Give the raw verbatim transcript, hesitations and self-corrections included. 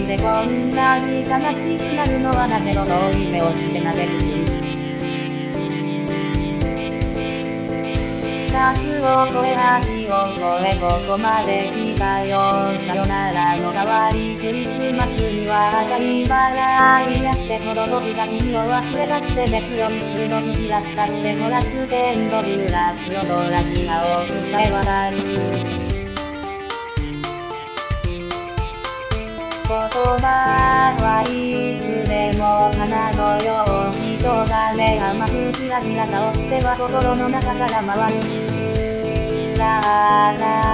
でこんなに悲しくなるのはなぜの遠い目をしてなぜる夏を越え秋を越えここまで来たよさよならの代わりクリスマスには赤いバラになってほど僕が君を忘れたってベスよミスの日だったって漏らすテンドグラスのドラギ青くさえ渡る言葉はいつでも花のようにとがめ甘くキラキラ香っては心の中から回るラーラ